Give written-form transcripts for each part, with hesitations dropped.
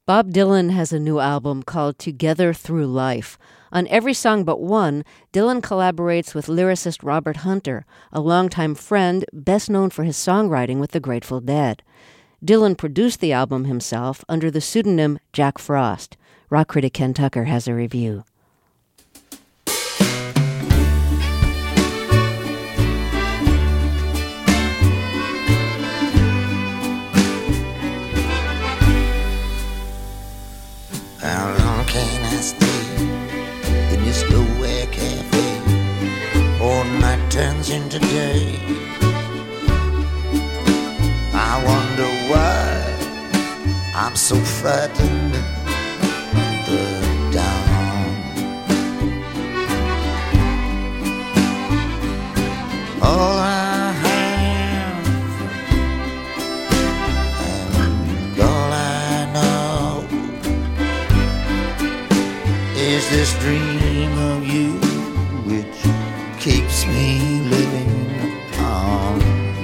Bob Dylan has a new album called Together Through Life. On every song but one, Dylan collaborates with lyricist Robert Hunter, a longtime friend best known for his songwriting with the Grateful Dead. Dylan produced the album himself under the pseudonym Jack Frost. Rock critic Ken Tucker has a review. How long can I stay in this nowhere cafe? All night turns into day. I wonder why I'm so frightened of the dawn. All I have and all I know is this dream of you which keeps me living on.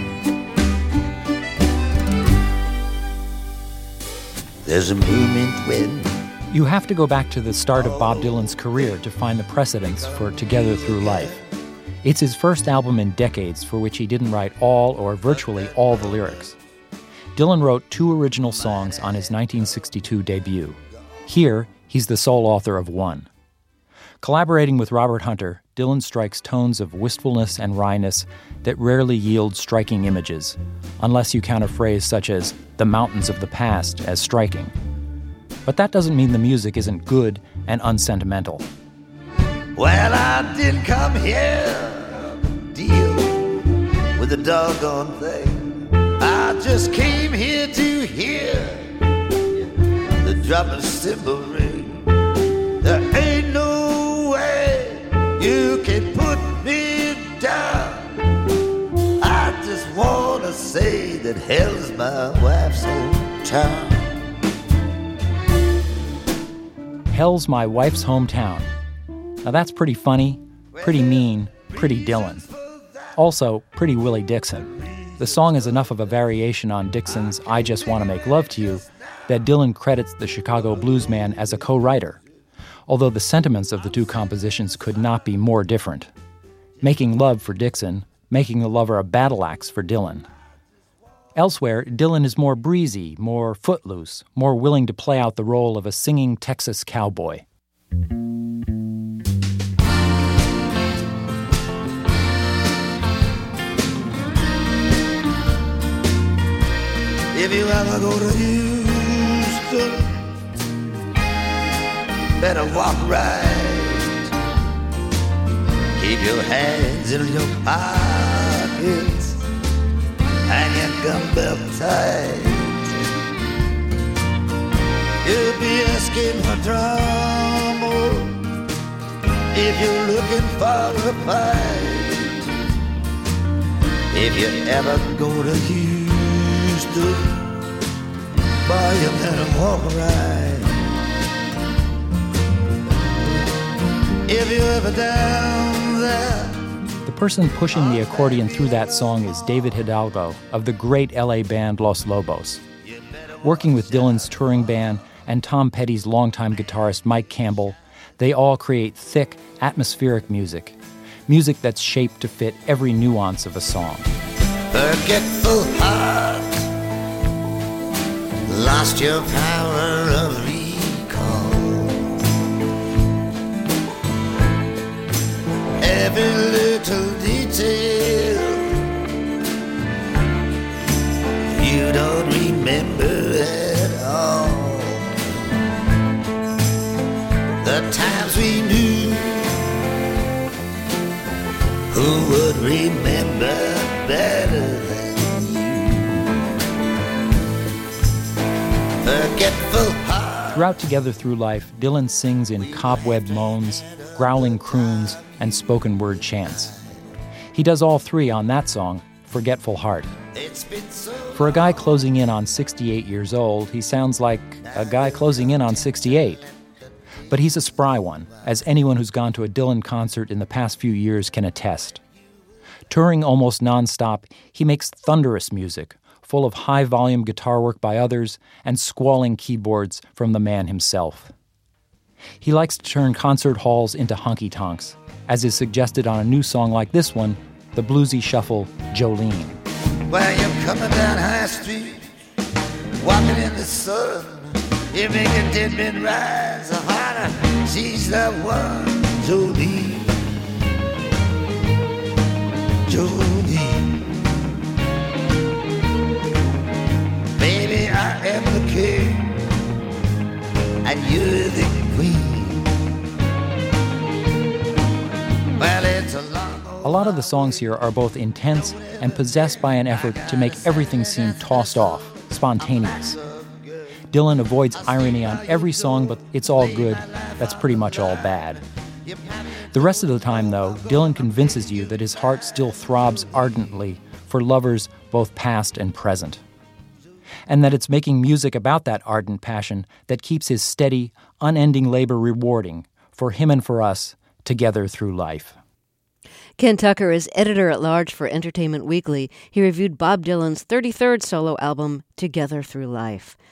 There's a moment when you have to go back to the start of Bob Dylan's career to find the precedents for Together Through Life. It's his first album in decades for which he didn't write all or virtually all the lyrics. Dylan wrote 2 original songs on his 1962 debut. Here, he's the sole author of 1. Collaborating with Robert Hunter, Dylan strikes tones of wistfulness and wryness that rarely yield striking images, unless you count a phrase such as "the mountains of the past" as striking. But that doesn't mean the music isn't good and unsentimental. well, I didn't come here to deal with a doggone thing. I just came here to hear the drop of cymbal ring. There ain't no way you can put me down. I just wanna say that hell's my wife's hometown. Hell's my wife's hometown. Now that's pretty funny, pretty mean, pretty Dylan. Also, pretty Willie Dixon. The song is enough of a variation on Dixon's I Just Want to Make Love to You that Dylan credits the Chicago bluesman as a co-writer, although the sentiments of the 2 compositions could not be more different. Making love for Dixon, making the lover a battle axe for Dylan. Elsewhere, Dylan is more breezy, more footloose, more willing to play out the role of a singing Texas cowboy. If you ever go to Houston, better walk right. Keep your hands in your pockets and your gun belt tight. You'll be asking for trouble if you're looking for a fight. If you ever go to Houston, boy, you better walk right. If you're ever down there. The person pushing the accordion through that song is David Hidalgo of the great LA band Los Lobos. Working with Dylan's touring band and Tom Petty's longtime guitarist Mike Campbell, they all create thick, atmospheric music that's shaped to fit every nuance of a song. Forgetful heart, lost your power of recall. Every little detail you don't remember at all. The times we knew, who would remember better than you? Forgetful heart. Throughout Together Through Life, Dylan sings in cobweb moans, growling croons, and spoken word chants. He does all 3 on that song, Forgetful Heart. For a guy closing in on 68 years old, he sounds like a guy closing in on 68. But he's a spry one, as anyone who's gone to a Dylan concert in the past few years can attest. Touring almost nonstop, he makes thunderous music, full of high-volume guitar work by others and squalling keyboards from the man himself. He likes to turn concert halls into honky-tonks, as is suggested on a new song like this one, the bluesy shuffle Jolene. While you're coming down High Street, walking in the sun, you make a dead man rise, harder. She's the one, Jolene, Jolene. Baby, I am the king, and you're the queen. Well, it's a lot of the songs here are both intense and possessed by an effort to make everything seem tossed off, spontaneous. Dylan avoids irony on every song, but it's all good. That's pretty much all bad. The rest of the time, though, Dylan convinces you that his heart still throbs ardently for lovers both past and present, and that it's making music about that ardent passion that keeps his steady, unending labor rewarding for him and for us together through life. Ken Tucker is editor-at-large for Entertainment Weekly. He reviewed Bob Dylan's 33rd solo album, Together Through Life.